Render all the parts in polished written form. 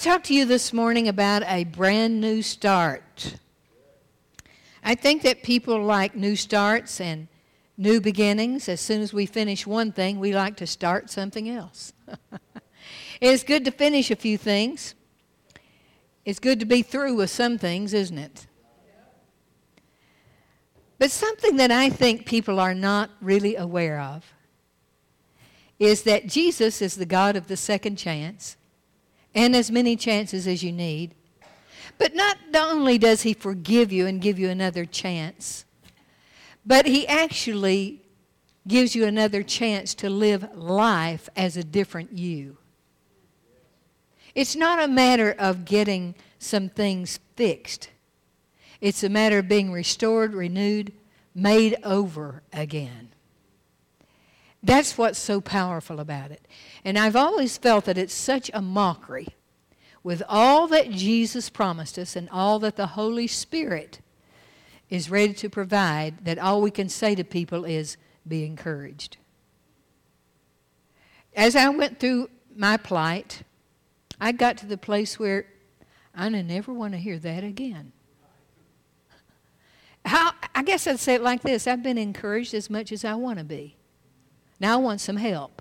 to talk to you this morning about a brand new start. I think that people like new starts and new beginnings. As soon as we finish one thing, we like to start something else. It's good to finish a few things. It's good to be through with some things, isn't it? But something that I think people are not really aware of is that Jesus is the God of the second chance and as many chances as you need. But not only does he forgive you and give you another chance, but he actually gives you another chance to live life as a different you. It's not a matter of getting some things fixed. It's a matter of being restored, renewed, made over again. That's what's so powerful about it. And I've always felt that it's such a mockery with all that Jesus promised us and all that the Holy Spirit is ready to provide, that all we can say to people is, be encouraged. As I went through my plight, I got to the place where I never want to hear that again. I guess I'd say it like this. I've been encouraged as much as I want to be. Now I want some help.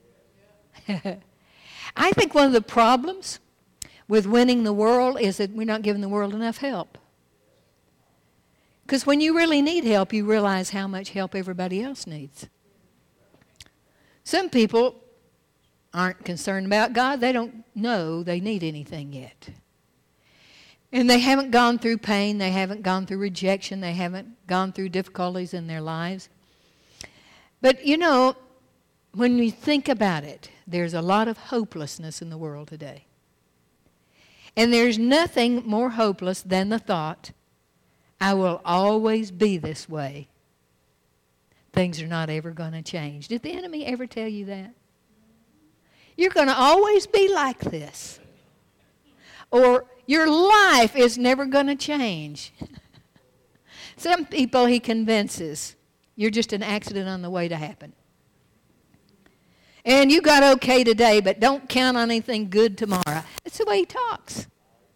I think one of the problems with winning the world is that we're not giving the world enough help. Because when you really need help, you realize how much help everybody else needs. Some people aren't concerned about God. They don't know they need anything yet. And they haven't gone through pain. They haven't gone through rejection. They haven't gone through difficulties in their lives. But, you know, when we think about it, there's a lot of hopelessness in the world today. And there's nothing more hopeless than the thought, I will always be this way. Things are not ever going to change. Did the enemy ever tell you that? You're going to always be like this. Or your life is never going to change. Some people he convinces you're just an accident on the way to happen. And you got okay today, but don't count on anything good tomorrow. That's the way he talks.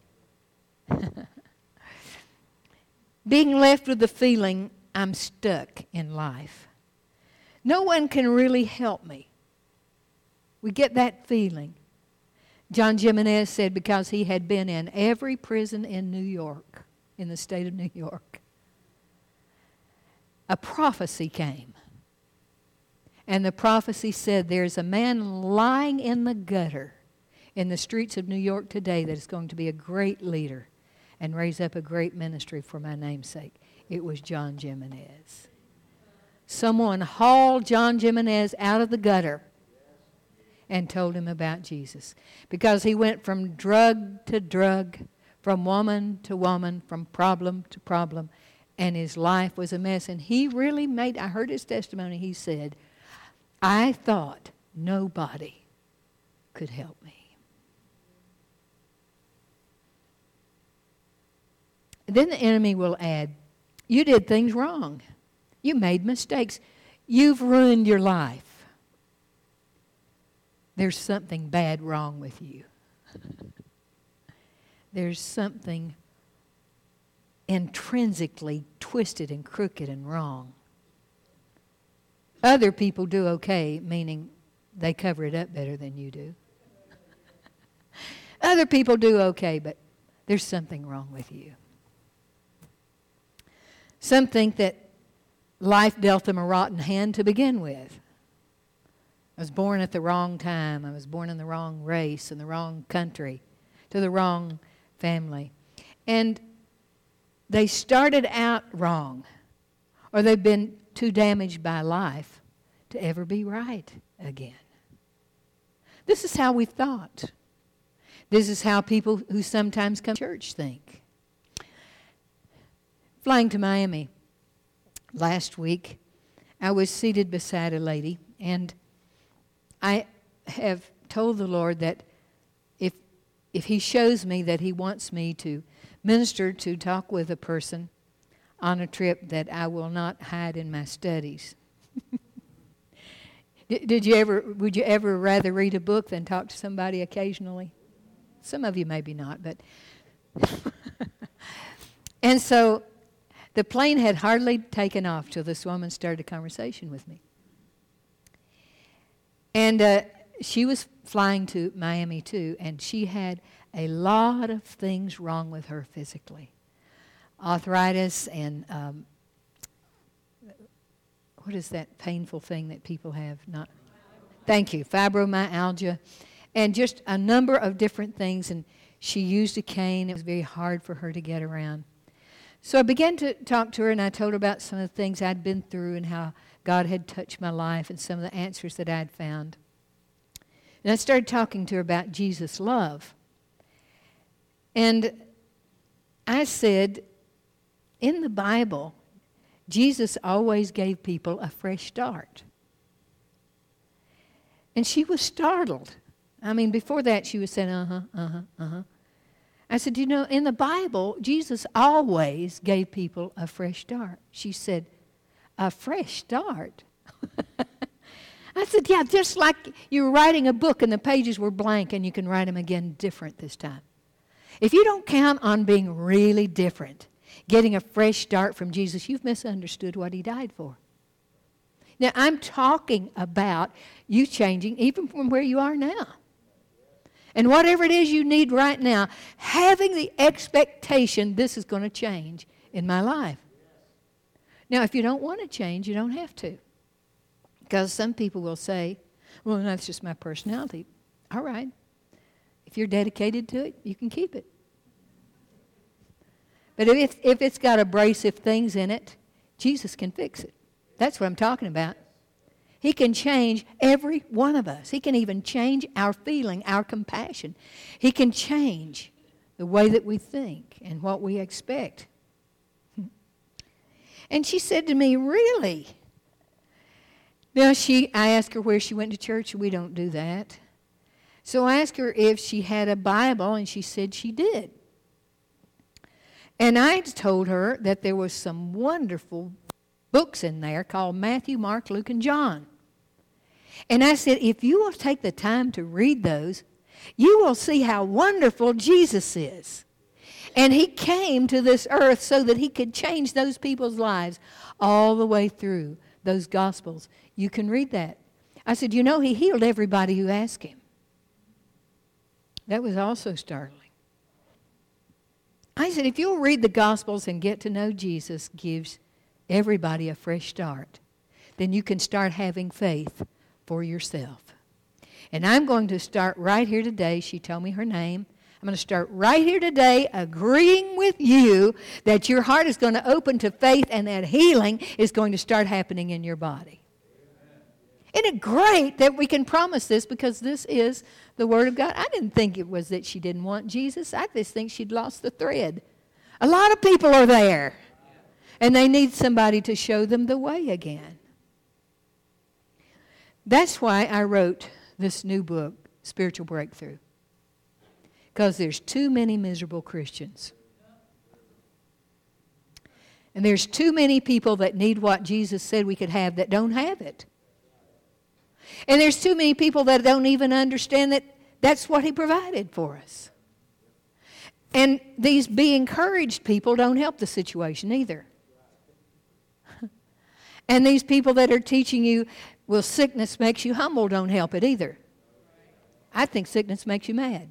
Being left with the feeling I'm stuck in life. No one can really help me. We get that feeling. John Jimenez said because he had been in every prison in New York, in the state of New York, a prophecy came. And the prophecy said there's a man lying in the gutter in the streets of New York today that is going to be a great leader and raise up a great ministry for my namesake. It was John Jimenez. Someone hauled John Jimenez out of the gutter and told him about Jesus. Because he went from drug to drug, from woman to woman, from problem to problem, and his life was a mess. And he really I heard his testimony, he said, I thought nobody could help me. Then the enemy will add, you did things wrong. You made mistakes. You've ruined your life. There's something bad wrong with you. There's something intrinsically twisted and crooked and wrong. Other people do okay, meaning they cover it up better than you do. Other people do okay, but there's something wrong with you. Some think that life dealt them a rotten hand to begin with. I was born at the wrong time. I was born in the wrong race, in the wrong country, to the wrong family. And they started out wrong, or they've been too damaged by life to ever be right again. This is how we thought. This is how people who sometimes come to church think. Flying to Miami last week, I was seated beside a lady, and I have told the Lord that if He shows me that He wants me to minister, to talk with a person on a trip, that I will not hide in my studies. Would you ever rather read a book than talk to somebody occasionally? Some of you maybe not, but... And so the plane had hardly taken off till this woman started a conversation with me. And she was flying to Miami too, and she had a lot of things wrong with her physically. Arthritis and what is that painful thing that people have? Thank you, fibromyalgia, and just a number of different things. And she used a cane. It was very hard for her to get around. So I began to talk to her, and I told her about some of the things I'd been through and how God had touched my life and some of the answers that I'd found. And I started talking to her about Jesus' love. And I said, in the Bible, Jesus always gave people a fresh start. And she was startled. I mean, before that, she was saying, I said, you know, in the Bible, Jesus always gave people a fresh start. She said, a fresh start? I said, yeah, just like you were writing a book and the pages were blank and you can write them again different this time. If you don't count on being really different, getting a fresh start from Jesus, you've misunderstood what he died for. Now, I'm talking about you changing even from where you are now. And whatever it is you need right now, having the expectation this is going to change in my life. Now, if you don't want to change, you don't have to. Because some people will say, well, that's just my personality. All right. If you're dedicated to it, you can keep it. But if it's got abrasive things in it, Jesus can fix it. That's what I'm talking about. He can change every one of us. He can even change our feeling, our compassion. He can change the way that we think and what we expect. And she said to me, really? Now, I asked her where she went to church. We don't do that. So I asked her if she had a Bible, and she said she did. And I told her that there was some wonderful books in there called Matthew, Mark, Luke, and John. And I said, if you will take the time to read those, you will see how wonderful Jesus is. And he came to this earth so that he could change those people's lives all the way through those Gospels. You can read that. I said, you know, he healed everybody who asked him. That was also startling. I said, if you'll read the Gospels and get to know Jesus gives everybody a fresh start, then you can start having faith for yourself. And I'm going to start right here today. She told me her name. I'm going to start right here today agreeing with you that your heart is going to open to faith and that healing is going to start happening in your body. Isn't it great that we can promise this because this is the Word of God? I didn't think it was that she didn't want Jesus. I just think she'd lost the thread. A lot of people are there, and they need somebody to show them the way again. That's why I wrote this new book, Spiritual Breakthrough, because there's too many miserable Christians. And there's too many people that need what Jesus said we could have that don't have it. And there's too many people that don't even understand that that's what he provided for us. And these be encouraged people don't help the situation either. And these people that are teaching you, well, sickness makes you humble, don't help it either. I think sickness makes you mad.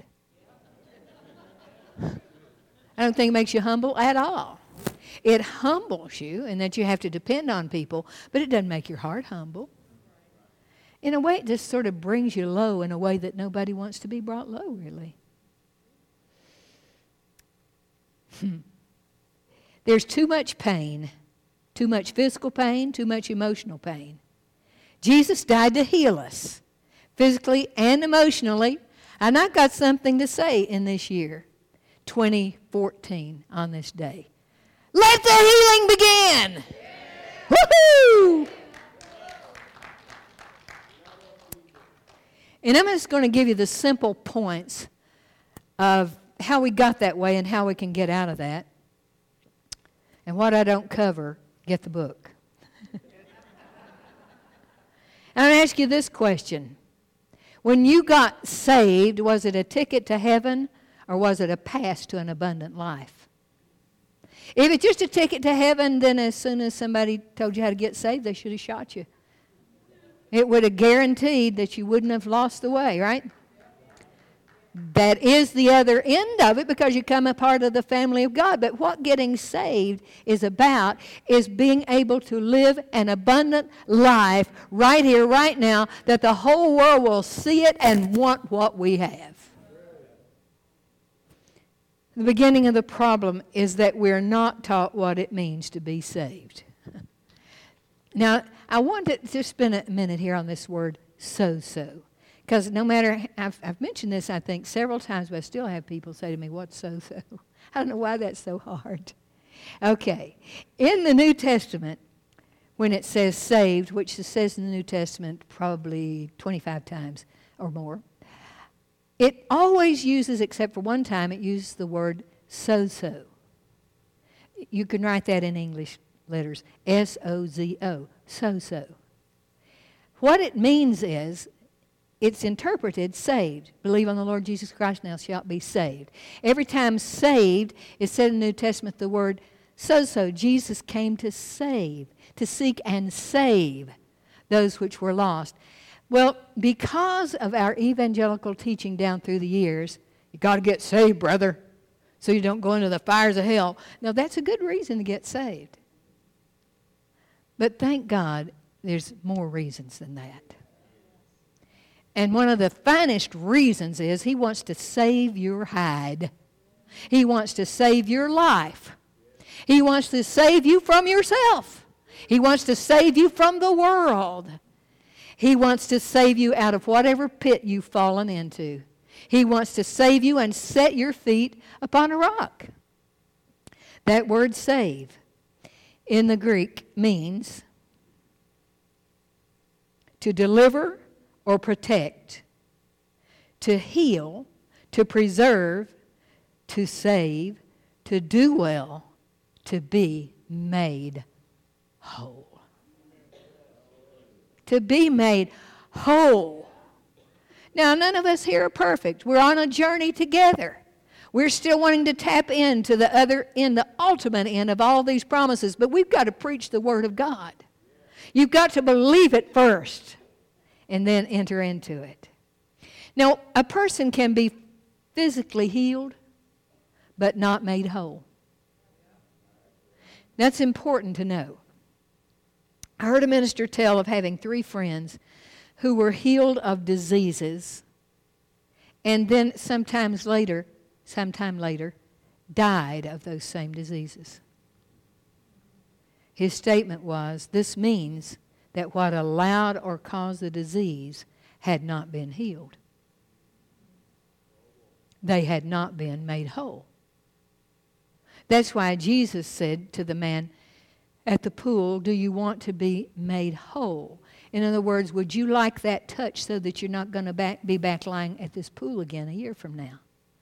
I don't think it makes you humble at all. It humbles you in that you have to depend on people, but it doesn't make your heart humble. In a way, it just sort of brings you low in a way that nobody wants to be brought low, really. There's too much pain, too much physical pain, too much emotional pain. Jesus died to heal us, physically and emotionally. And I've got something to say in this year, 2014, on this day. Let the healing begin! Yeah. Woohoo! And I'm just going to give you the simple points of how we got that way and how we can get out of that. And what I don't cover, get the book. I'm going to ask you this question. When you got saved, was it a ticket to heaven or was it a pass to an abundant life? If it's just a ticket to heaven, then as soon as somebody told you how to get saved, they should have shot you. It would have guaranteed that you wouldn't have lost the way, right? That is the other end of it, because you become a part of the family of God. But what getting saved is about is being able to live an abundant life right here, right now, that the whole world will see it and want what we have. The beginning of the problem is that we're not taught what it means to be saved. Now, I want to just spend a minute here on this word, so-so. Because no matter, I've mentioned this, I think, several times, but I still have people say to me, what's so-so? I don't know why that's so hard. Okay. In the New Testament, when it says saved, which it says in the New Testament probably 25 times or more, it always uses, except for one time, it uses the word so-so. You can write that in English letters, S-O-Z-O, so-so. What it means is, it's interpreted saved. Believe on the Lord Jesus Christ, and thou shalt be saved. Every time saved is said in the New Testament the word so-so. Jesus came to save, to seek and save those which were lost. Well, because of our evangelical teaching down through the years, you got to get saved, brother, so you don't go into the fires of hell. Now, that's a good reason to get saved. But thank God there's more reasons than that. And one of the finest reasons is He wants to save your hide. He wants to save your life. He wants to save you from yourself. He wants to save you from the world. He wants to save you out of whatever pit you've fallen into. He wants to save you and set your feet upon a rock. That word save in the Greek means to deliver or protect, to heal, to preserve, to save, to do well, to be made whole. To be made whole. Now, none of us here are perfect. We're on a journey together. We're still wanting to tap into the other end, the ultimate end of all these promises, but we've got to preach the Word of God. You've got to believe it first, and then enter into it. Now, a person can be physically healed, but not made whole. That's important to know. I heard a minister tell of having 3 friends who were healed of diseases, and then sometime later, died of those same diseases. His statement was, this means that what allowed or caused the disease had not been healed. They had not been made whole. That's why Jesus said to the man at the pool, do you want to be made whole? In other words, would you like that touch so that you're not going to be back lying at this pool again a year from now?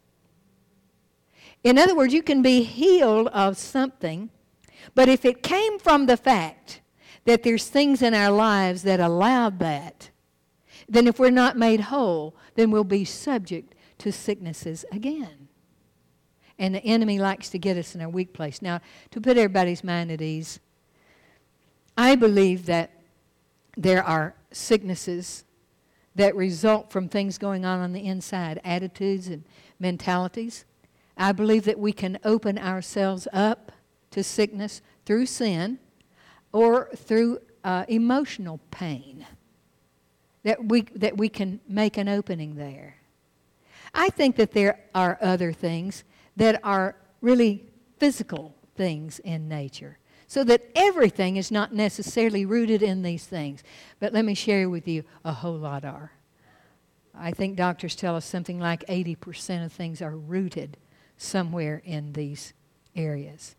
In other words, you can be healed of something, but if it came from the fact that there's things in our lives that allowed that, then if we're not made whole, then we'll be subject to sicknesses again. And the enemy likes to get us in our weak place. Now, to put everybody's mind at ease, I believe that there are sicknesses that result from things going on the inside, attitudes and mentalities. I believe that we can open ourselves up to sickness through sin, or through emotional pain, that we can make an opening there. I think that there are other things that are really physical things in nature, so that everything is not necessarily rooted in these things. But let me share with you, a whole lot are. I think doctors tell us something like 80% of things are rooted somewhere in these areas.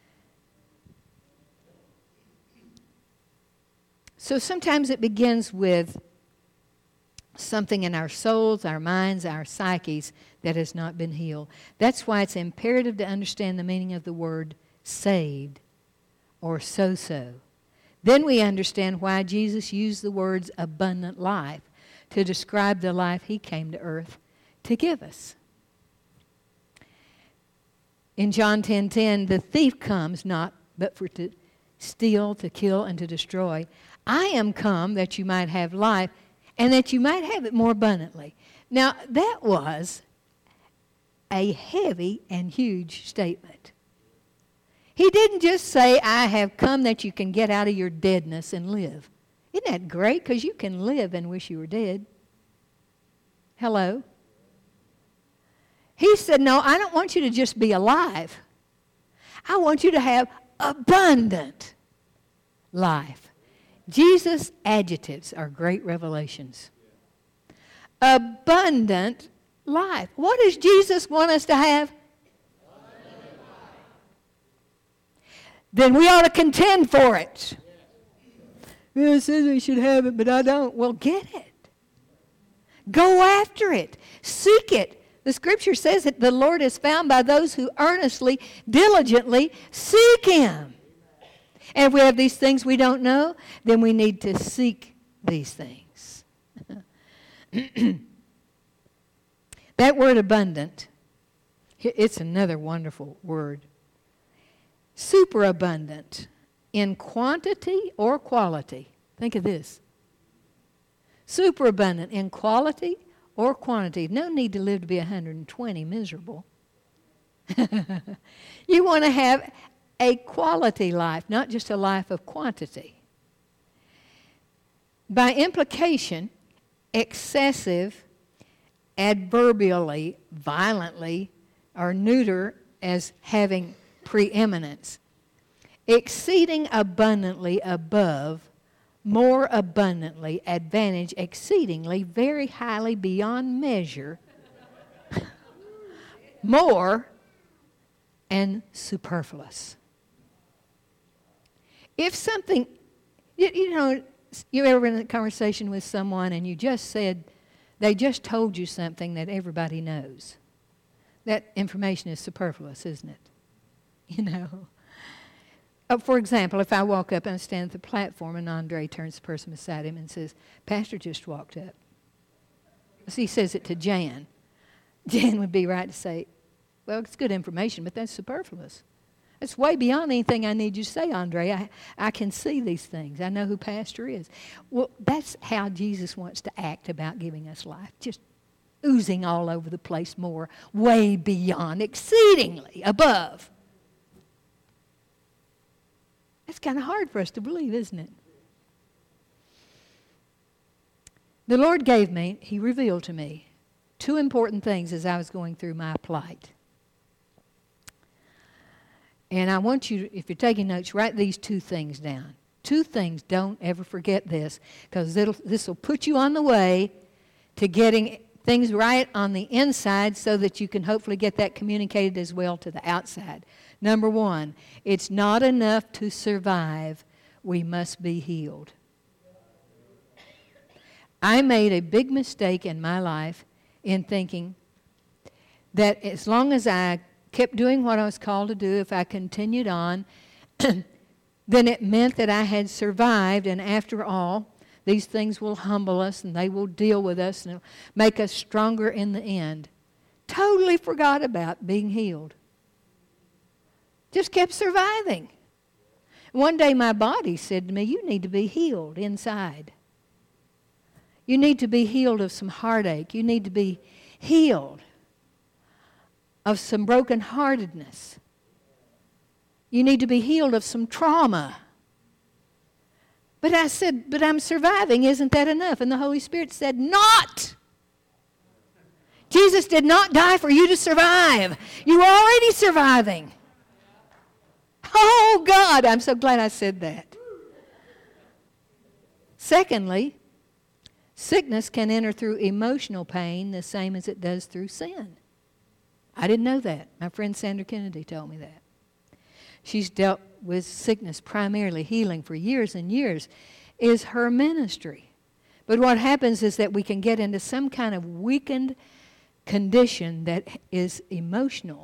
So sometimes it begins with something in our souls, our minds, our psyches that has not been healed. That's why it's imperative to understand the meaning of the word saved or so-so. Then we understand why Jesus used the words abundant life to describe the life He came to earth to give us. In John 10:10, the thief comes not but for to steal, to kill, and to destroy. I am come that you might have life, and that you might have it more abundantly. Now, that was a heavy and huge statement. He didn't just say, I have come that you can get out of your deadness and live. Isn't that great? Because you can live and wish you were dead. Hello? He said, no, I don't want you to just be alive. I want you to have abundant life. Jesus' adjectives are great revelations. Abundant life. What does Jesus want us to have? Then we ought to contend for it. Well, it says we should have it, but I don't. Well, get it. Go after it. Seek it. The Scripture says that the Lord is found by those who earnestly, diligently seek Him. And if we have these things we don't know, then we need to seek these things. That word abundant, it's another wonderful word. Superabundant in quantity or quality. Think of this. Superabundant in quality or quantity. No need to live to be 120 miserable. You want to have a quality life, not just a life of quantity. By implication, excessive, adverbially, violently, or neuter as having preeminence. Exceeding abundantly above, more abundantly, advantage, exceedingly, very highly, beyond measure, more, and superfluous. If something, you know, you ever been in a conversation with someone and you just said, they just told you something that everybody knows. That information is superfluous, isn't it? You know. For example, if I walk up and I stand at the platform and Andre turns to the person beside him and says, Pastor just walked up. So he says it to Jan. Jan would be right to say, well, it's good information, but that's superfluous. It's way beyond anything I need you to say, Andre. I can see these things. I know who Pastor is. Well, that's how Jesus wants to act about giving us life. Just oozing all over the place more, way beyond, exceedingly above. That's kind of hard for us to believe, isn't it? The Lord gave me, He revealed to me, two important things as I was going through my plight. And I want you, if you're taking notes, write these two things down. Two things, don't ever forget this, because this will put you on the way to getting things right on the inside so that you can hopefully get that communicated as well to the outside. Number one, it's not enough to survive. We must be healed. I made a big mistake in my life in thinking that as long as I kept doing what I was called to do, if I continued on, then it meant that I had survived, and after all, these things will humble us and they will deal with us and make us stronger in the end. Totally forgot about being healed. Just kept surviving. One day my body said to me, you need to be healed inside. You need to be healed of some heartache. You need to be healed of some brokenheartedness. You need to be healed of some trauma. But I said, but I'm surviving. Isn't that enough? And the Holy Spirit said, not. Jesus did not die for you to survive. You're already surviving. Oh, God, I'm so glad I said that. Secondly, sickness can enter through emotional pain the same as it does through sin. I didn't know that. My friend Sandra Kennedy told me that. She's dealt with sickness, primarily healing for years and years, is her ministry. But what happens is that we can get into some kind of weakened condition that is emotional.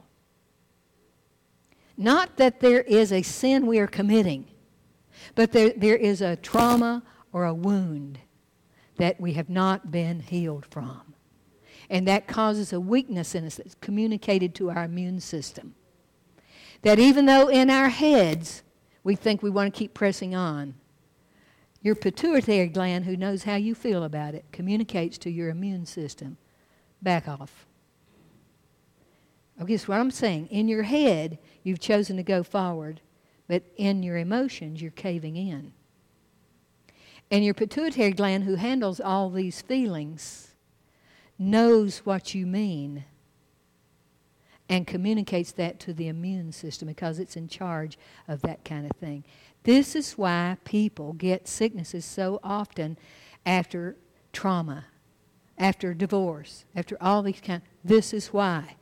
Not that there is a sin we are committing, but there is a trauma or a wound that we have not been healed from. And that causes a weakness in us that's communicated to our immune system. that even though in our heads we think we want to keep pressing on, your pituitary gland, who knows how you feel about it, communicates to your immune system, back off. Okay, so what I'm saying, in your head, you've chosen to go forward, but in your emotions, you're caving in. And your pituitary gland, who handles all these feelings, knows what you mean and communicates that to the immune system because it's in charge of that kind of thing. This is why people get sicknesses so often after trauma, after divorce, after all these kinds. This is why.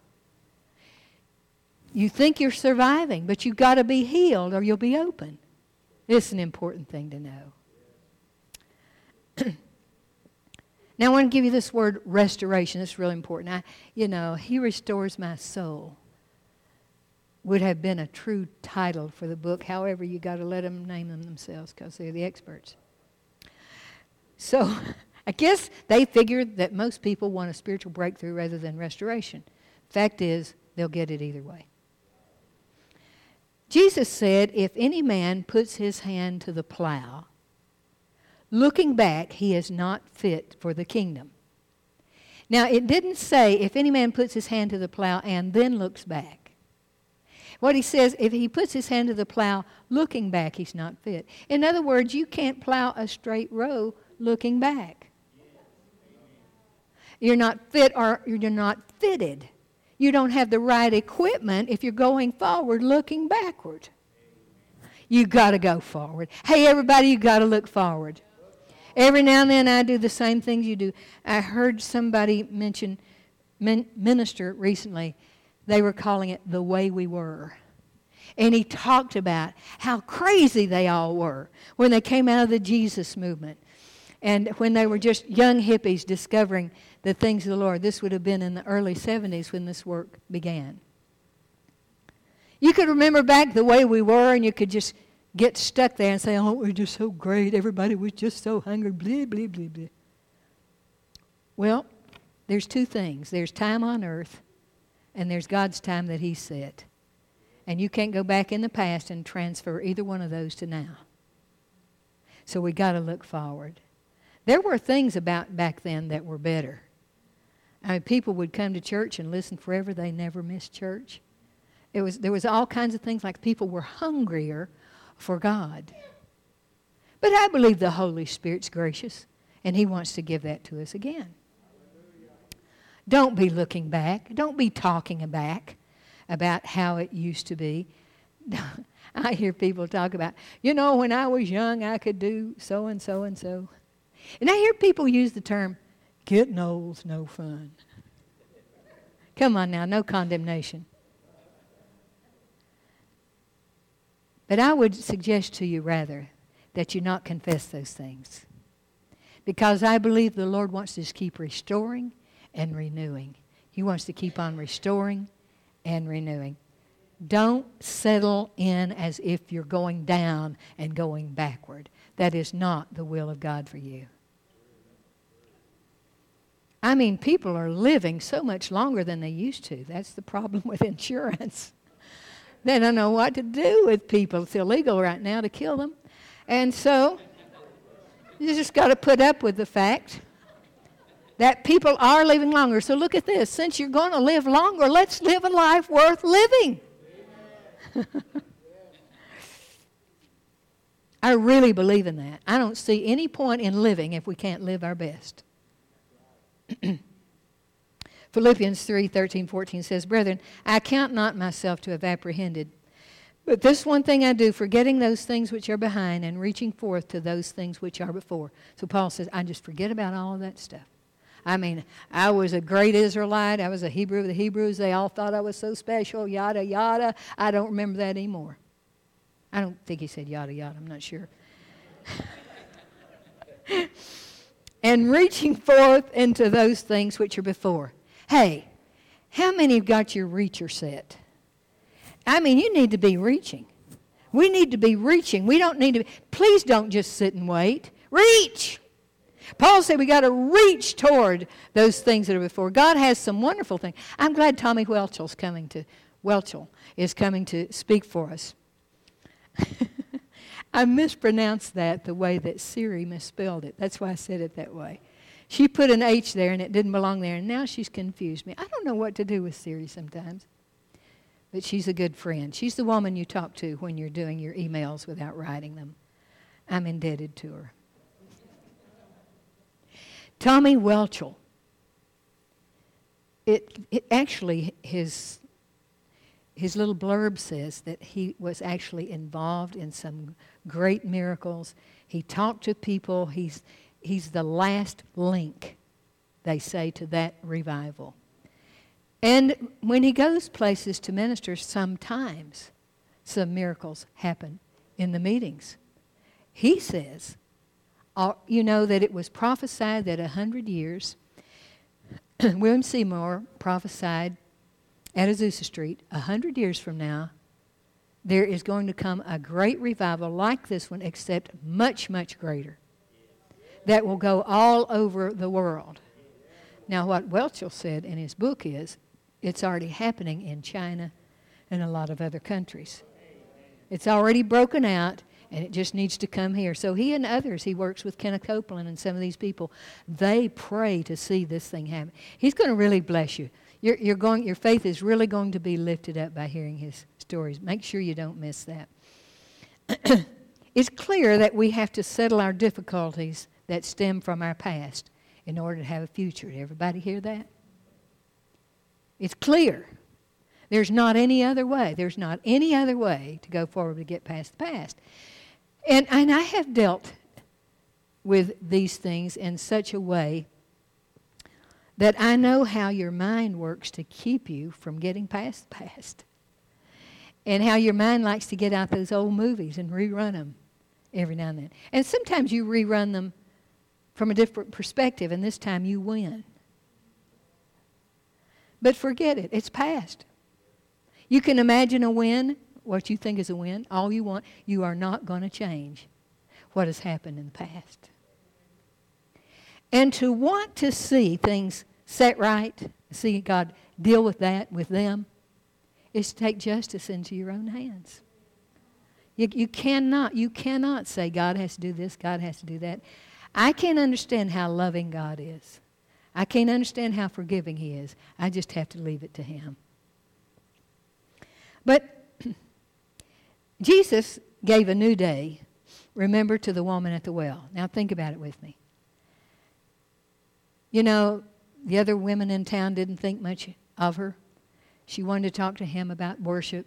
You think you're surviving, but you've got to be healed or you'll be open. It's an important thing to know. Now I want to give you this word restoration. It's really important. He restores my soul would have been a true title for the book. However, you got to let them name them themselves because they're the experts. So I guess they figured that most people want a spiritual breakthrough rather than restoration. Fact is, they'll get it either way. Jesus said, if any man puts his hand to the plow, looking back, he is not fit for the kingdom. Now, it didn't say if any man puts his hand to the plow and then looks back. What he says, if he puts his hand to the plow looking back, he's not fit. In other words, you can't plow a straight row looking back. You're not fit or you're not fitted. You don't have the right equipment if you're going forward looking backward. You've got to go forward. Hey, everybody, you've got to look forward. Every now and then I do the same things you do. I heard somebody mention, minister recently, they were calling it the way we were. And he talked about how crazy they all were when they came out of the Jesus movement. And when they were just young hippies discovering the things of the Lord. This would have been in the early 70s when this work began. You could remember back the way we were, and you could just get stuck there and say, oh, we're just so great. Everybody was just so hungry, blah, blah, blah, blah. Well, there's two things. There's time on earth, and there's God's time that He set. And you can't go back in the past and transfer either one of those to now. So we got to look forward. There were things about back then that were better. I mean, people would come to church and listen forever. They never missed church. There was all kinds of things like people were hungrier for God. But I believe the Holy Spirit's gracious, and He wants to give that to us again. Don't be looking back. Don't be talking back about how it used to be. I hear people talk about, when I was young, I could do so and so and so. And I hear people use the term, getting old's no fun. Come on now, no condemnation. But I would suggest to you rather that you not confess those things. Because I believe the Lord wants to just keep restoring and renewing. He wants to keep on restoring and renewing. Don't settle in as if you're going down and going backward. That is not the will of God for you. I mean, people are living so much longer than they used to. That's the problem with insurance. They don't know what to do with people. It's illegal right now to kill them. And so you just got to put up with the fact that people are living longer. So look at this. Since you're going to live longer, let's live a life worth living. I really believe in that. I don't see any point in living if we can't live our best. Philippians 3:13-14 says, Brethren, I count not myself to have apprehended, but this one thing I do, forgetting those things which are behind and reaching forth to those things which are before. So Paul says, I just forget about all of that stuff. I mean, I was a great Israelite. I was a Hebrew of the Hebrews. They all thought I was so special, yada, yada. I don't remember that anymore. I don't think he said yada, yada. I'm not sure. And reaching forth into those things which are before. Hey, how many have got your reacher set? I mean, you need to be reaching. We need to be reaching. We don't need to be, please don't just sit and wait. Reach! Paul said we got to reach toward those things that are before. God has some wonderful things. I'm glad Tommy Welchell's coming to Welchel is coming to speak for us. I mispronounced that the way that Siri misspelled it. That's why I said it that way. She put an H there and it didn't belong there, and now she's confused me. I don't know what to do with Siri sometimes. But she's a good friend. She's the woman you talk to when you're doing your emails without writing them. I'm indebted to her. Tommy Welchel. It actually, his little blurb says that he was actually involved in some great miracles. He talked to people. He's the last link, they say, to that revival. And when he goes places to minister, sometimes some miracles happen in the meetings. He says, that it was prophesied that 100 years, William Seymour prophesied at Azusa Street, 100 years from now, there is going to come a great revival like this one, except much, much greater, that will go all over the world. Now, what Welchel said in his book is, it's already happening in China and a lot of other countries. It's already broken out, and it just needs to come here. So he and others, he works with Kenneth Copeland and some of these people, they pray to see this thing happen. He's going to really bless you. Your faith is really going to be lifted up by hearing his stories. Make sure you don't miss that. It's clear that we have to settle our difficulties that stem from our past in order to have a future. Did everybody hear that? It's clear. There's not any other way. There's not any other way to go forward to get past the past. And I have dealt with these things in such a way that I know how your mind works to keep you from getting past the past. And how your mind likes to get out those old movies and rerun them every now and then. And sometimes you rerun them from a different perspective, and this time you win. But forget it. It's past. You can imagine a win, what you think is a win, all you want. You are not going to change what has happened in the past. And to want to see things set right, see God deal with that with them, is to take justice into your own hands. You cannot say God has to do this, God has to do that. I can't understand how loving God is. I can't understand how forgiving He is. I just have to leave it to Him. But Jesus gave a new day, remember, to the woman at the well. Now think about it with me. You know, the other women in town didn't think much of her. She wanted to talk to him about worship.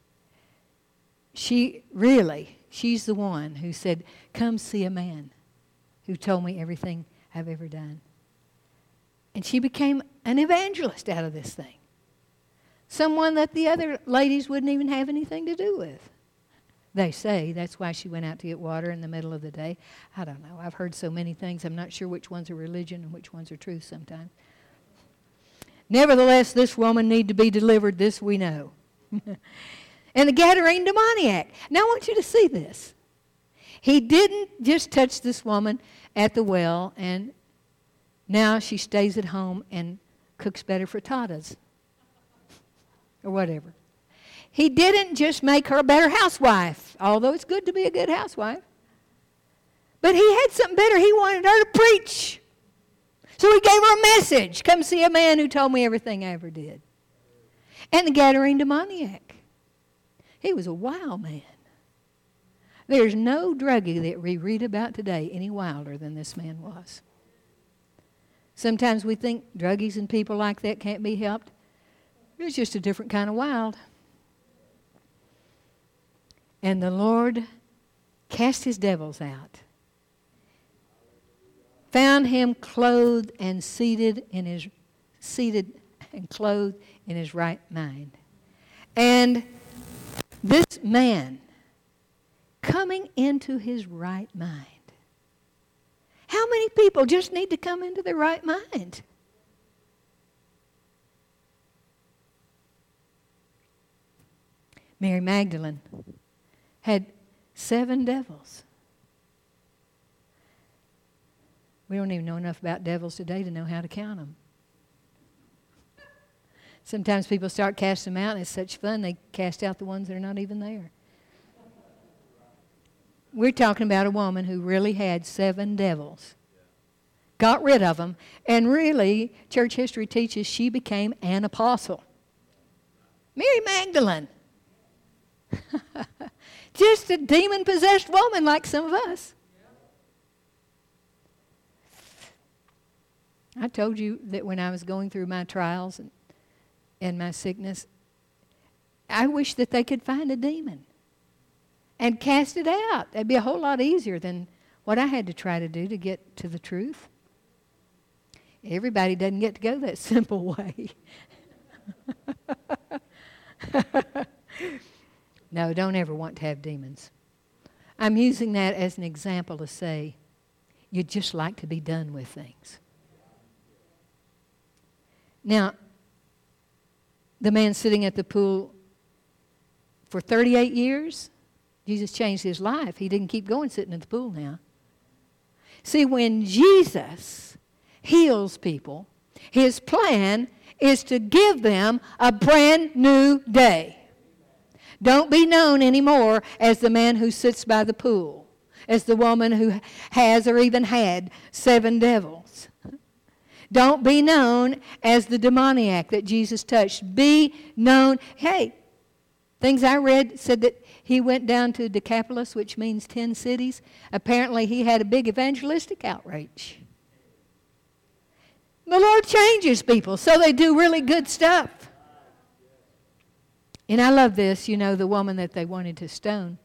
She's the one who said, come see a man who told me everything I've ever done. And she became an evangelist out of this thing. Someone that the other ladies wouldn't even have anything to do with. They say that's why she went out to get water in the middle of the day. I don't know. I've heard so many things. I'm not sure which ones are religion and which ones are truth sometimes. Nevertheless, this woman need to be delivered. This we know. And the Gadarene demoniac. Now I want you to see this. He didn't just touch this woman at the well and now she stays at home and cooks better frittatas or whatever. He didn't just make her a better housewife, although it's good to be a good housewife. But he had something better. He wanted her to preach. So he gave her a message. Come see a man who told me everything I ever did. And the Gadarene demoniac. He was a wild man. There's no druggie that we read about today any wilder than this man was. Sometimes we think druggies and people like that can't be helped. It's just a different kind of wild. And the Lord cast his devils out. Found him clothed and seated and clothed in his right mind. And this man coming into his right mind. How many people just need to come into their right mind? Mary Magdalene had 7 devils. We don't even know enough about devils today to know how to count them. Sometimes people start casting them out, and it's such fun, they cast out the ones that are not even there. We're talking about a woman who really had 7 devils. Got rid of them, and really, church history teaches she became an apostle. Mary Magdalene. Just a demon-possessed woman like some of us. I told you that when I was going through my trials and my sickness, I wish that they could find a demon and cast it out. That'd be a whole lot easier than what I had to try to do to get to the truth. Everybody doesn't get to go that simple way. No, don't ever want to have demons. I'm using that as an example to say you'd just like to be done with things. Now, the man sitting at the pool for 38 years, Jesus changed his life. He didn't keep going sitting at the pool now. See, when Jesus heals people, his plan is to give them a brand new day. Don't be known anymore as the man who sits by the pool, as the woman who has or even had 7 devils. Don't be known as the demoniac that Jesus touched. Be known, hey, things I read said that he went down to Decapolis, which means 10 cities. Apparently he had a big evangelistic outreach. The Lord changes people so they do really good stuff. And I love this, the woman that they wanted to stone.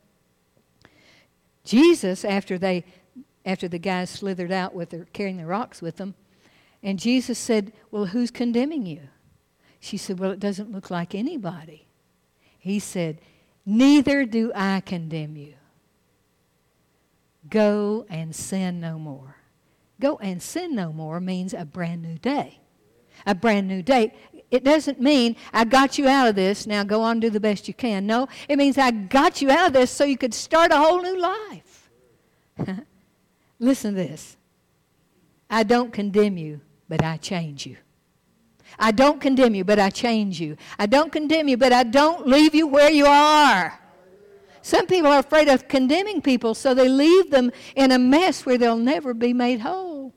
Jesus, after the guys slithered out carrying the rocks with them, and Jesus said, well, who's condemning you? She said, well, it doesn't look like anybody. He said, neither do I condemn you. Go and sin no more. Go and sin no more means a brand new day. A brand new day. It doesn't mean I got you out of this, now go on and do the best you can. No, it means I got you out of this so you could start a whole new life. Listen to this. I don't condemn you, but I change you. I don't condemn you, but I change you. I don't condemn you, but I don't leave you where you are. Some people are afraid of condemning people, so they leave them in a mess where they'll never be made whole.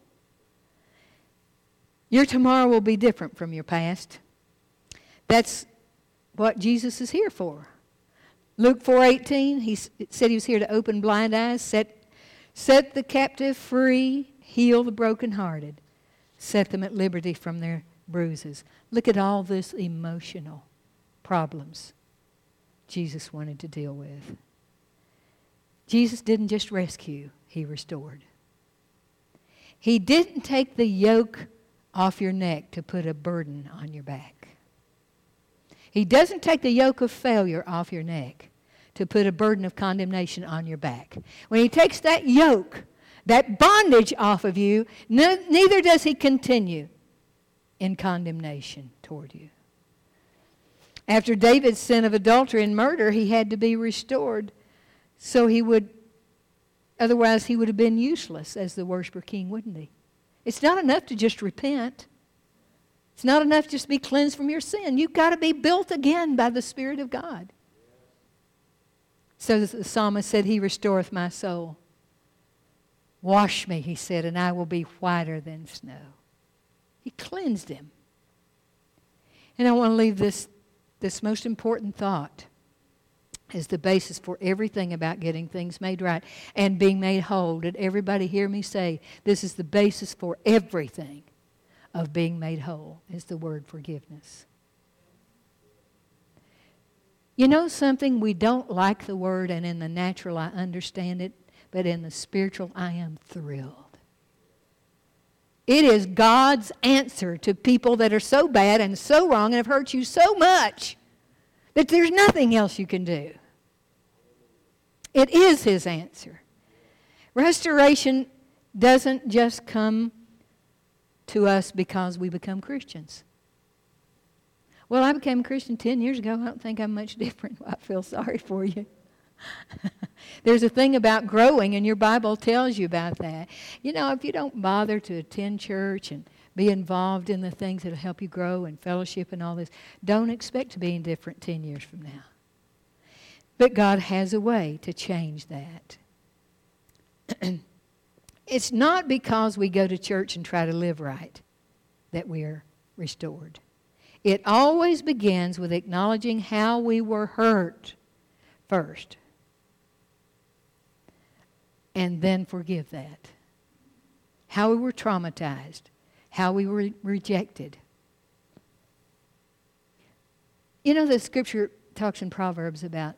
Your tomorrow will be different from your past. That's what Jesus is here for. Luke 4:18, he said he was here to open blind eyes, set the captive free, heal the brokenhearted, set them at liberty from their bruises. Look at all this emotional problems Jesus wanted to deal with. Jesus didn't just rescue, he restored. He didn't take the yoke off your neck to put a burden on your back. He doesn't take the yoke of failure off your neck to put a burden of condemnation on your back. When he takes that yoke, that bondage off of you, neither does he continue in condemnation toward you. After David's sin of adultery and murder, he had to be restored so otherwise he would have been useless as the worshiper king, wouldn't he? It's not enough to just repent. It's not enough just to be cleansed from your sin. You've got to be built again by the Spirit of God. So the psalmist said, he restoreth my soul. Wash me, he said, and I will be whiter than snow. He cleansed him. And I want to leave this most important thought as the basis for everything about getting things made right and being made whole. Did everybody hear me say this is the basis for everything of being made whole, is the word forgiveness. You know something? We don't like the word, and in the natural I understand it, but in the spiritual I am thrilled. It is God's answer to people that are so bad and so wrong and have hurt you so much that there's nothing else you can do. It is his answer. Restoration doesn't just come to us because we become Christians. Well, I became a Christian 10 years ago. I don't think I'm much different. I feel sorry for you. There's a thing about growing, and your Bible tells you about that. You know, if you don't bother to attend church and Be involved in the things that will help you grow and fellowship and all this. Don't expect to be indifferent 10 years from now. But God has a way to change that. It's not because we go to church and try to live right that we are restored. It always begins with acknowledging how we were hurt first. And then forgive that. How we were traumatized. How we were rejected. You know, the scripture talks in Proverbs about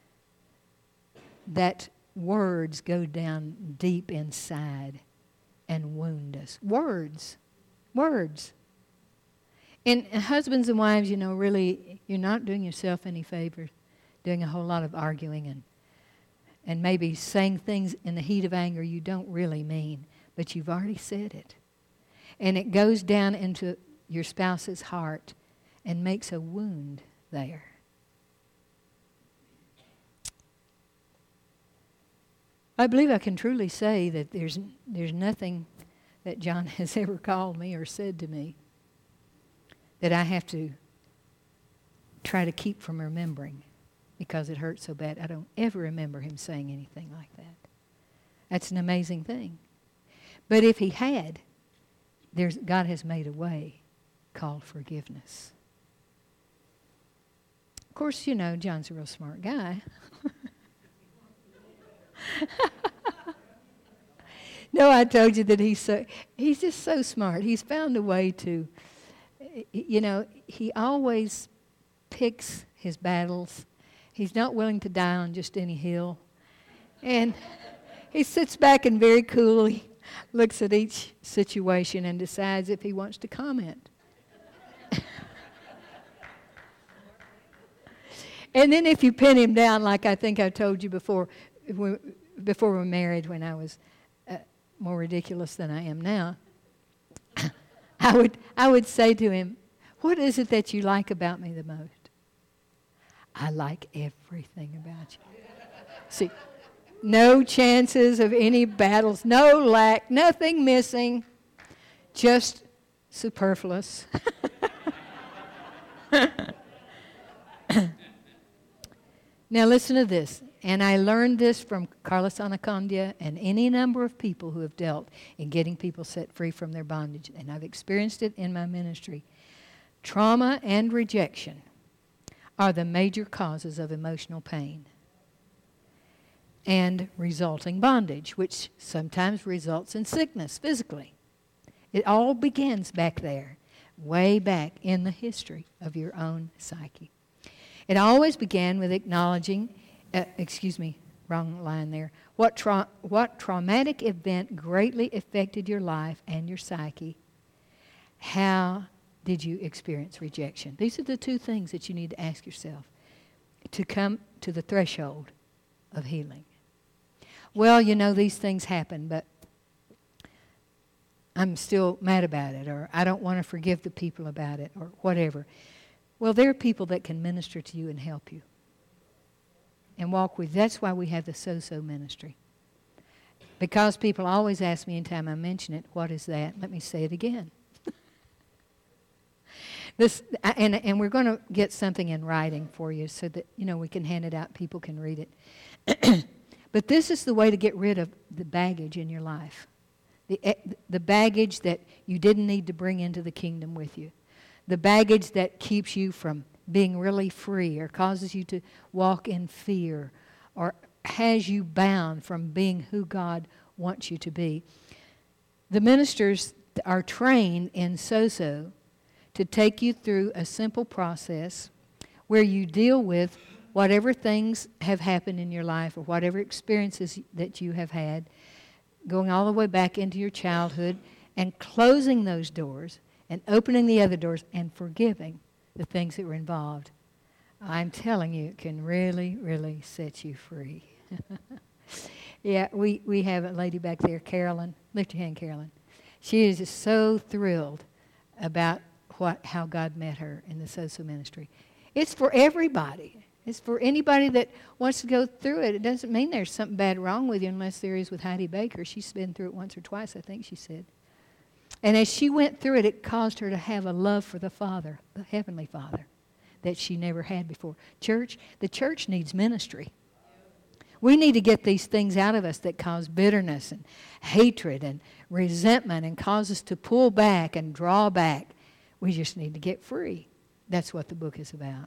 that words go down deep inside and wound us. Words. And husbands and wives, you know, really, you're not doing yourself any favors, doing a whole lot of arguing and maybe saying things in the heat of anger you don't really mean, but you've already said it. And it goes down into your spouse's heart and makes a wound there. I believe I can truly say that there's nothing that John has ever called me or said to me that I have to try to keep from remembering because it hurts so bad. I don't ever remember him saying anything like that. That's an amazing thing. But if he had, God has made a way called forgiveness. Of course, you know, John's a real smart guy. No, I told you that he's just so smart. He's found a way to, you know, he always picks his battles. He's not willing to die on just any hill. And he sits back and very coolly looks at each situation and decides if he wants to comment. And then if you pin him down, like I think I told you before we were married, when I was more ridiculous than I am now, I would say to him, "What is it that you like about me the most?" "I like everything about you." See, no chances of any battles, no lack, nothing missing, just superfluous. Now listen to this. And I learned this from Carlos Anacondia and any number of people who have dealt in getting people set free from their bondage. And I've experienced it in my ministry. Trauma and rejection are the major causes of emotional pain and resulting bondage, which sometimes results in sickness physically. It all begins back there, way back in the history of your own psyche. It always began with acknowledging, wrong line there, what traumatic event greatly affected your life and your psyche. How did you experience rejection? These are the two things that you need to ask yourself to come to the threshold of healing. Well, you know, these things happen, but I'm still mad about it, or I don't want to forgive the people about it, or whatever. Well, there are people that can minister to you and help you and walk with you. That's why we have the So-So ministry. Because people always ask me anytime I mention it, what is that? Let me say it again. And we're going to get something in writing for you so that, you know, we can hand it out, people can read it. But this is the way to get rid of the baggage in your life. The baggage that you didn't need to bring into the kingdom with you. The baggage that keeps you from being really free or causes you to walk in fear or has you bound from being who God wants you to be. The ministers are trained in So-So to take you through a simple process where you deal with whatever things have happened in your life or whatever experiences that you have had, going all the way back into your childhood and closing those doors and opening the other doors and forgiving the things that were involved. I'm telling you, it can really, really set you free. Yeah, we have a lady back there, Carolyn. Lift your hand, Carolyn. She is just so thrilled about how God met her in the So-So ministry. It's for everybody. It's for anybody that wants to go through it. It doesn't mean there's something bad wrong with you unless there is with Heidi Baker. She's been through it once or twice, I think she said. And as she went through it, it caused her to have a love for the Father, the Heavenly Father, that she never had before. Church, the church needs ministry. We need to get these things out of us that cause bitterness and hatred and resentment and cause us to pull back and draw back. We just need to get free. That's what the book is about.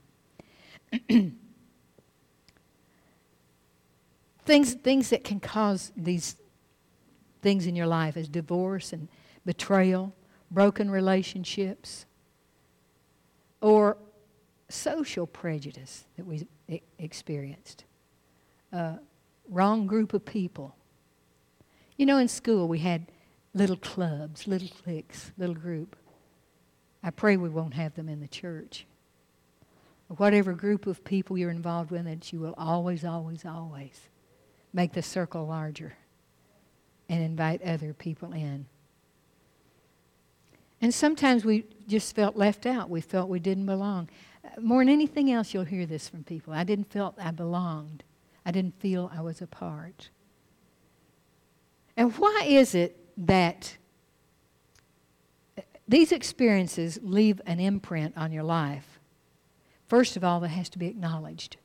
Things that can cause these things in your life is divorce and betrayal, broken relationships, or social prejudice that we experienced. Wrong group of people. You know, in school we had little clubs, little cliques, little group. I pray we won't have them in the church. Whatever group of people you're involved with, that you will always, always, always make the circle larger and invite other people in. And sometimes we just felt left out. We felt we didn't belong. More than anything else, you'll hear this from people. I didn't feel I belonged. I didn't feel I was a part. And why is it that these experiences leave an imprint on your life? First of all, that has to be acknowledged.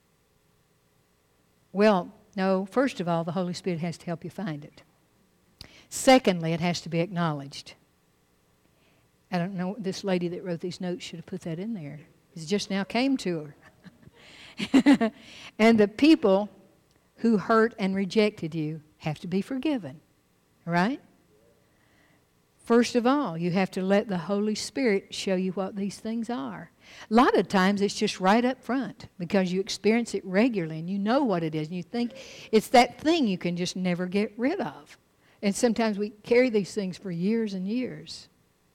Well, no, first of all, the Holy Spirit has to help you find it. Secondly, it has to be acknowledged. I don't know, this lady that wrote these notes should have put that in there. It just now came to her. And the people who hurt and rejected you have to be forgiven, right? First of all, you have to let the Holy Spirit show you what these things are. A lot of times it's just right up front because you experience it regularly and you know what it is and you think it's that thing you can just never get rid of. And sometimes we carry these things for years and years.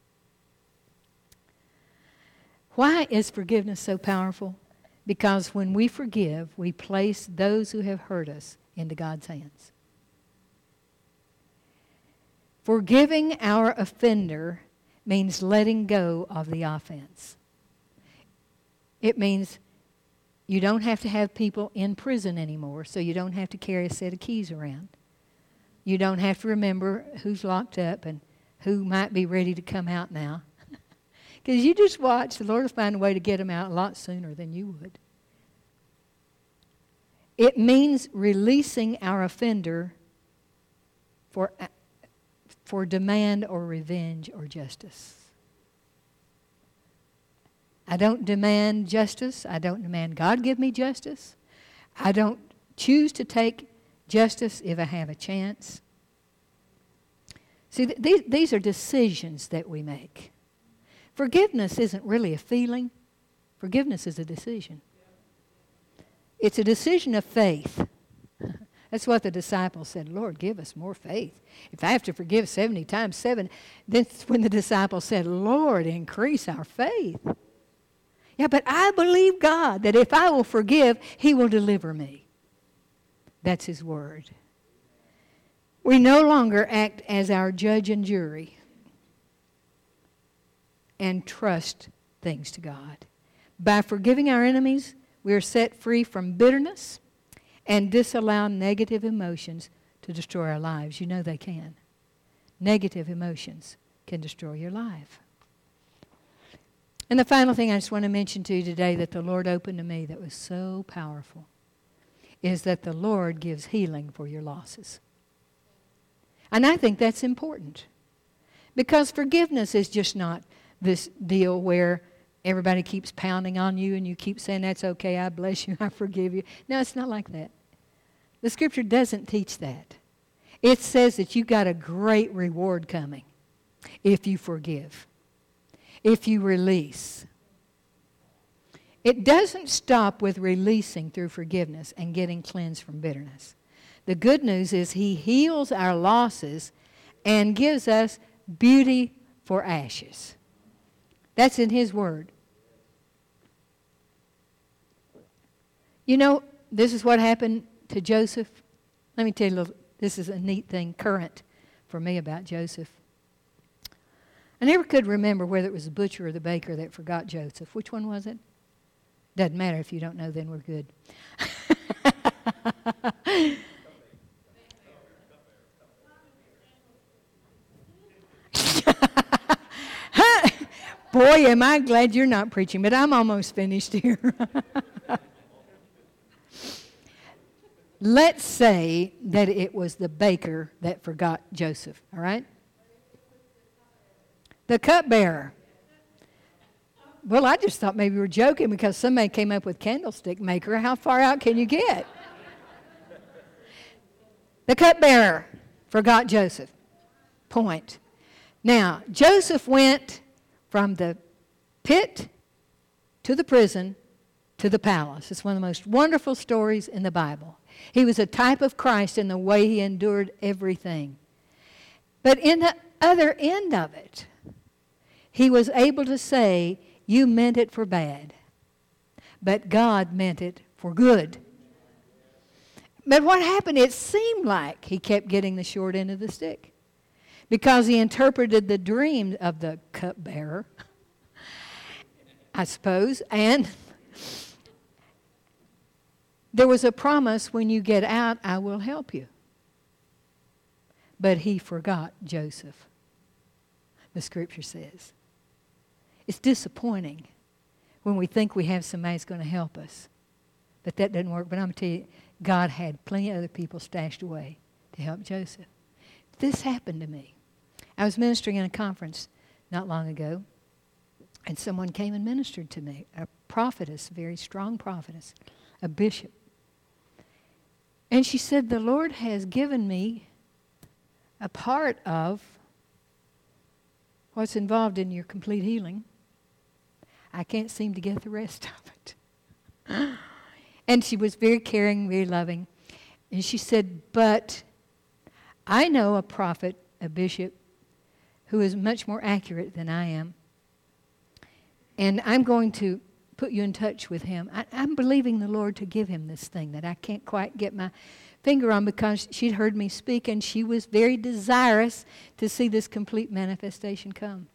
Why is forgiveness so powerful? Because when we forgive, we place those who have hurt us into God's hands. Forgiving our offender means letting go of the offense. It means you don't have to have people in prison anymore, so you don't have to carry a set of keys around. You don't have to remember who's locked up and who might be ready to come out now. Because you just watch, the Lord will find a way to get them out a lot sooner than you would. It means releasing our offender for demand or revenge or justice. I don't demand justice. I don't demand God give me justice. I don't choose to take justice if I have a chance. See, these are decisions that we make. Forgiveness isn't really a feeling. Forgiveness is a decision. It's a decision of faith. That's what the disciples said, Lord, give us more faith. If I have to forgive 70 times 7, that's when the disciples said, Lord, increase our faith. Yeah, but I believe God that if I will forgive, He will deliver me. That's His word. We no longer act as our judge and jury and trust things to God. By forgiving our enemies, we are set free from bitterness and disallow negative emotions to destroy our lives. You know they can. Negative emotions can destroy your life. And the final thing I just want to mention to you today that the Lord opened to me that was so powerful is that the Lord gives healing for your losses. And I think that's important because forgiveness is just not this deal where everybody keeps pounding on you and you keep saying, that's okay, I bless you, I forgive you. No, it's not like that. The Scripture doesn't teach that. It says that you got a great reward coming if you forgive, if you release. It doesn't stop with releasing through forgiveness and getting cleansed from bitterness. The good news is He heals our losses and gives us beauty for ashes. That's in His Word. You know, this is what happened to Joseph. Let me tell you a little, this is a neat thing, current for me about Joseph. I never could remember whether it was the butcher or the baker that forgot Joseph. Which one was it? Doesn't matter if you don't know, then we're good. Boy, am I glad you're not preaching, but I'm almost finished here. Let's say that it was the baker that forgot Joseph, all right? The cupbearer. Well, I just thought maybe you were joking because somebody came up with candlestick maker. How far out can you get? The cupbearer forgot Joseph. Point. Now, Joseph went from the pit to the prison to the palace. It's one of the most wonderful stories in the Bible. He was a type of Christ in the way he endured everything. But in the other end of it, he was able to say, you meant it for bad, but God meant it for good. But what happened, it seemed like he kept getting the short end of the stick because he interpreted the dream of the cupbearer, I suppose, and there was a promise, when you get out, I will help you. But he forgot Joseph, the Scripture says. It's disappointing when we think we have somebody who's going to help us. But that doesn't work. But I'm going to tell you, God had plenty of other people stashed away to help Joseph. This happened to me. I was ministering in a conference not long ago, and someone came and ministered to me, a prophetess, a very strong prophetess, a bishop. And she said, the Lord has given me a part of what's involved in your complete healing. I can't seem to get the rest of it. And she was very caring, very loving. And she said, but I know a prophet, a bishop, who is much more accurate than I am. And I'm going to put you in touch with him. I'm believing the Lord to give him this thing that I can't quite get my finger on, because she'd heard me speak and she was very desirous to see this complete manifestation come.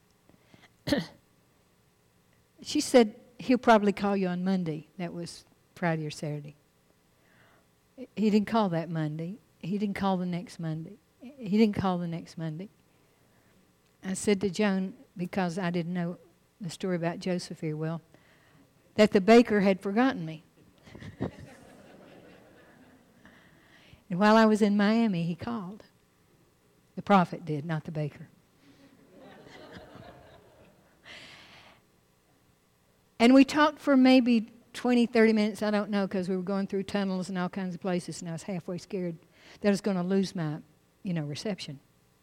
She said, he'll probably call you on Monday. That was Friday or Saturday. He didn't call that Monday. He didn't call the next Monday. He didn't call the next Monday. I said to Joan, because I didn't know the story about Joseph very well, that the baker had forgotten me. And while I was in Miami, he called. The prophet did, not the baker. And we talked for maybe 20, 30 minutes, I don't know, because we were going through tunnels and all kinds of places, and I was halfway scared that I was going to lose my, reception.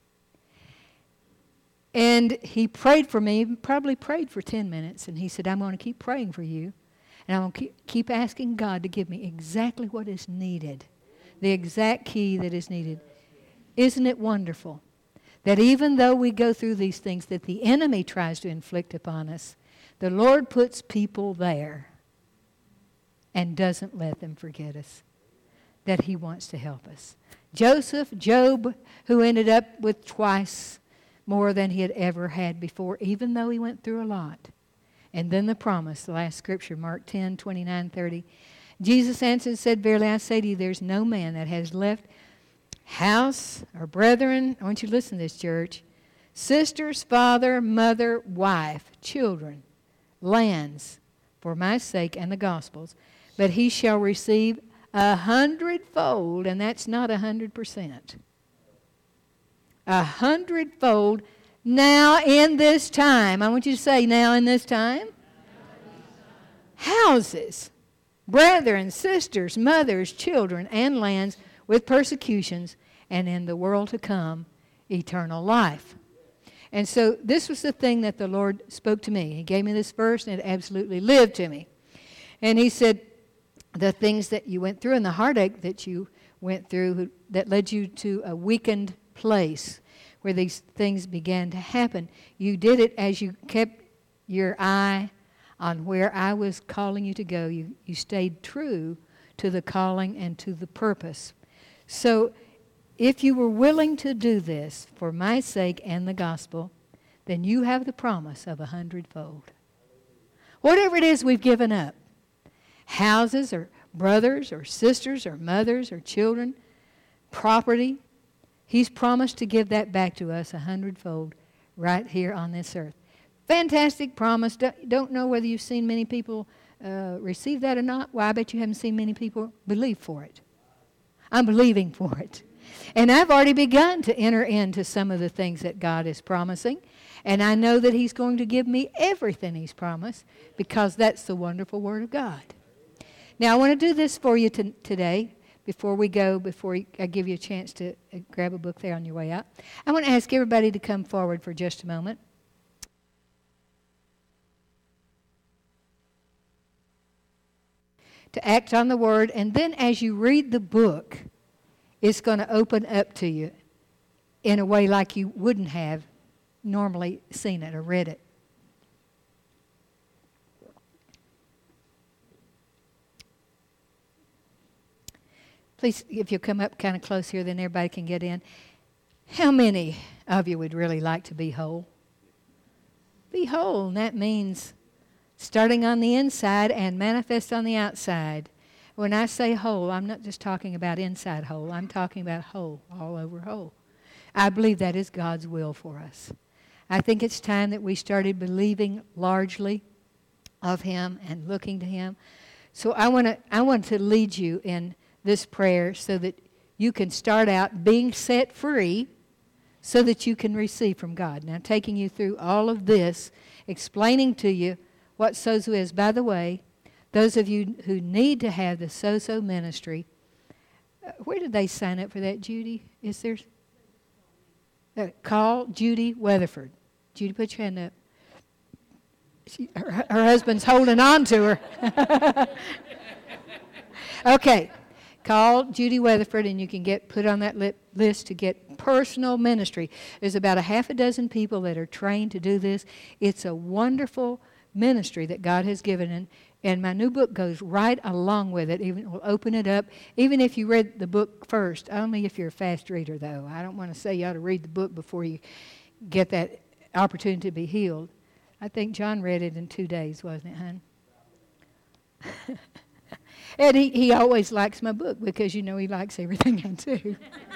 And he prayed for me, probably prayed for 10 minutes, and he said, I'm going to keep praying for you, and I'm going to keep asking God to give me exactly what is needed, the exact key that is needed. Isn't it wonderful that even though we go through these things that the enemy tries to inflict upon us, the Lord puts people there and doesn't let them forget us, that he wants to help us. Joseph, Job, who ended up with twice more than he had ever had before, even though he went through a lot. And then the promise, the last scripture, Mark 10, 29, 30. Jesus answered and said, verily I say to you, there's no man that has left house or brethren, I want you to listen to this, church, sisters, father, mother, wife, children, lands, for my sake and the gospel's, but he shall receive 100-fold, and that's not 100%. 100-fold now in this time. I want you to say, now in this time. Houses, brethren, sisters, mothers, children, and lands with persecutions, and in the world to come, eternal life. And so this was the thing that the Lord spoke to me. He gave me this verse, and it absolutely lived to me. And he said, the things that you went through and the heartache that you went through that led you to a weakened place where these things began to happen, you did it as you kept your eye on where I was calling you to go. You stayed true to the calling and to the purpose. So if you were willing to do this for my sake and the gospel, then you have the promise of 100-fold. Whatever it is we've given up, houses or brothers or sisters or mothers or children, property, he's promised to give that back to us 100-fold right here on this earth. Fantastic promise. Don't know whether you've seen many people receive that or not. Well, I bet you haven't seen many people believe for it. I'm believing for it. And I've already begun to enter into some of the things that God is promising. And I know that He's going to give me everything He's promised because that's the wonderful Word of God. Now, I want to do this for you today before we go, I give you a chance to grab a book there on your way out. I want to ask everybody to come forward for just a moment. To act on the Word, and then as you read the book, it's going to open up to you in a way like you wouldn't have normally seen it or read it. Please, if you'll come up kind of close here, then everybody can get in. How many of you would really like to be whole? Be whole, and that means starting on the inside and manifest on the outside. When I say whole, I'm not just talking about inside whole. I'm talking about whole, all over whole. I believe that is God's will for us. I think it's time that we started believing largely of Him and looking to Him. So I want to lead you in this prayer so that you can start out being set free so that you can receive from God. Now, taking you through all of this, explaining to you what Sozo is. By the way, those of you who need to have the Sozo ministry, where did they sign up for that, Judy? Is there? Call Judy Weatherford. Judy, put your hand up. Her husband's holding on to her. Okay. Call Judy Weatherford and you can get put on that list to get personal ministry. There's about a half a dozen people that are trained to do this. It's a wonderful ministry that God has given, and my new book goes right along with it. Even we'll open it up, even if you read the book first, only if you're a fast reader, though. I don't want to say you ought to read the book before you get that opportunity to be healed. I think John read it in 2 days, wasn't it, hon? And he always likes my book because, you know, he likes everything I do.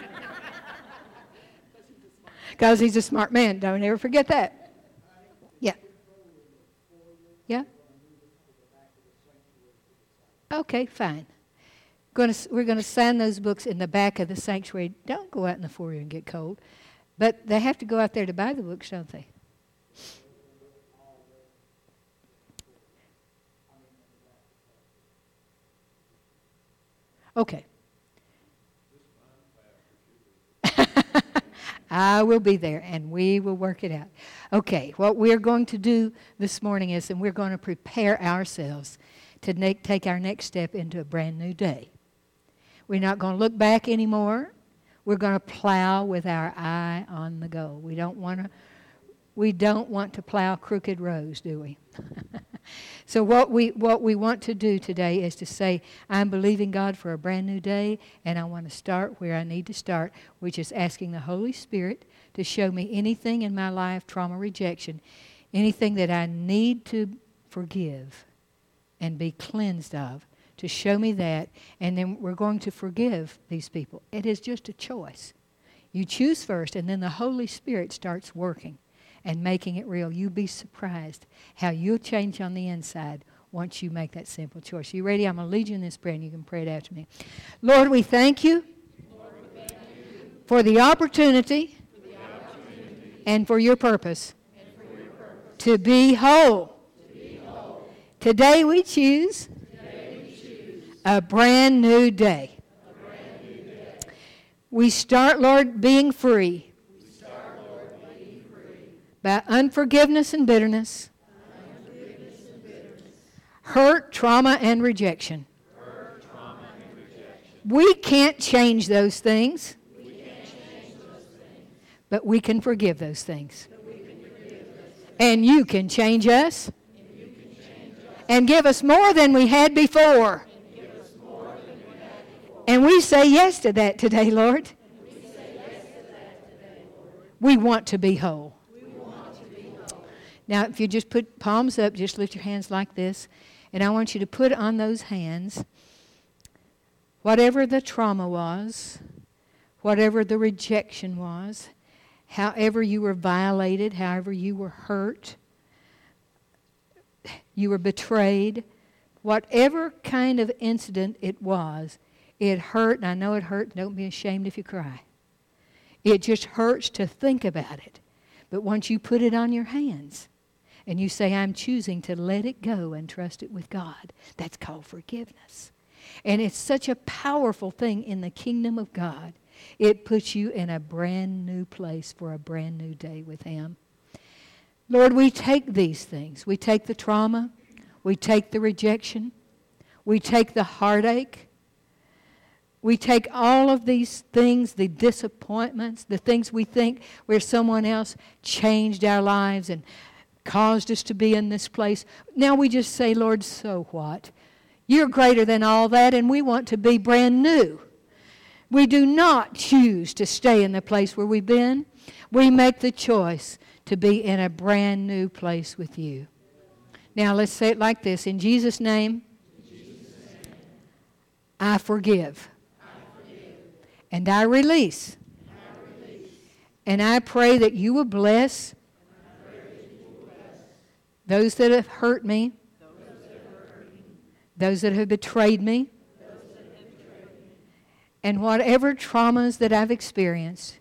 Because he's a smart man. Don't ever forget that. Yeah. Yeah? Okay, fine. We're going to sign those books in the back of the sanctuary. Don't go out in the foyer and get cold. But they have to go out there to buy the books, don't they? Okay. I will be there, and we will work it out. Okay, what we're going to do this morning is, and we're going to prepare ourselves to take our next step into a brand new day. We're not going to look back anymore. We're going to plow with our eye on the goal. We don't want to plow crooked roads, do we? So what we want to do today is to say, I'm believing God for a brand new day, and I want to start where I need to start, which is asking the Holy Spirit to show me anything in my life, trauma, rejection, anything that I need to forgive and be cleansed of, to show me that, and then we're going to forgive these people. It is just a choice. You choose first, and then the Holy Spirit starts working and making it real. You'll be surprised how you'll change on the inside once you make that simple choice. You ready? I'm going to lead you in this prayer, and you can pray it after me. Lord, we thank you, for the opportunity, and for your purpose, to be whole. Today we choose a brand new day. We start, Lord, being free by unforgiveness and bitterness, hurt, trauma, and rejection. We can't change those things, but we can forgive those things. And you can change us and give us more than we had before. And we say yes to that today, Lord. We want to be whole. Now, if you just put palms up, just lift your hands like this. And I want you to put on those hands whatever the trauma was, whatever the rejection was, however you were violated, however you were hurt, you were betrayed, whatever kind of incident it was, it hurt, and I know it hurt. Don't be ashamed if you cry. It just hurts to think about it. But once you put it on your hands and you say, I'm choosing to let it go and trust it with God, that's called forgiveness. And it's such a powerful thing in the kingdom of God. It puts you in a brand new place for a brand new day with Him. Lord, we take these things. We take the trauma. We take the rejection. We take the heartache. We take all of these things, the disappointments, the things we think where someone else changed our lives and caused us to be in this place. Now we just say, Lord, so what? You're greater than all that, and we want to be brand new. We do not choose to stay in the place where we've been. We make the choice to be in a brand new place with you. Now let's say it like this. In Jesus' name, I forgive. And I release. And I pray that you will bless those that have hurt me, those that have betrayed me, and whatever traumas that I've experienced,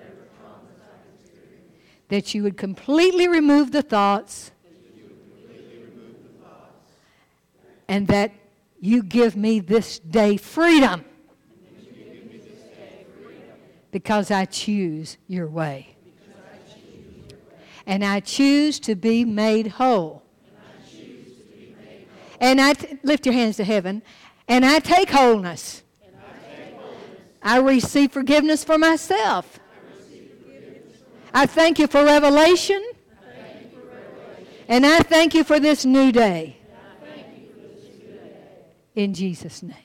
that you would completely remove the thoughts, and that you give me this day freedom. Because I choose your way. And I choose to be made whole. And lift your hands to heaven. And I take wholeness. I receive forgiveness for myself. I thank you for revelation. And I thank you for this new day. In Jesus' name.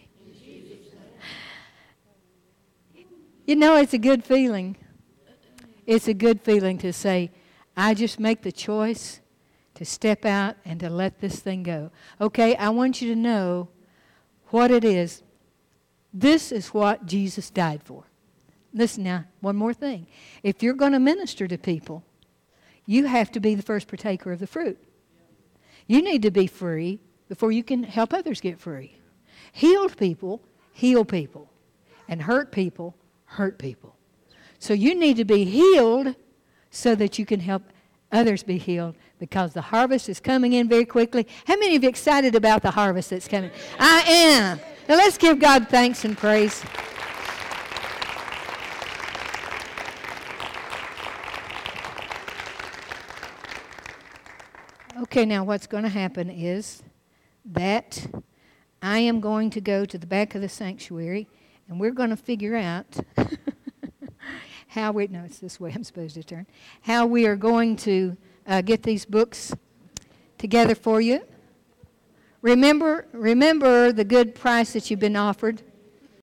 You know, it's a good feeling. It's a good feeling to say, I just make the choice to step out and to let this thing go. Okay, I want you to know what it is. This is what Jesus died for. Listen now, one more thing. If you're going to minister to people, you have to be the first partaker of the fruit. You need to be free before you can help others get free. Healed people heal people. And hurt people hurt people. So you need to be healed so that you can help others be healed, because the harvest is coming in very quickly. How many of you are excited about the harvest that's coming? I am. Now let's give God thanks and praise. Okay, now what's going to happen is that I am going to go to the back of the sanctuary, and we're going to figure out it's this way I'm supposed to turn, how we are going to get these books together for you. Remember the good price that you've been offered.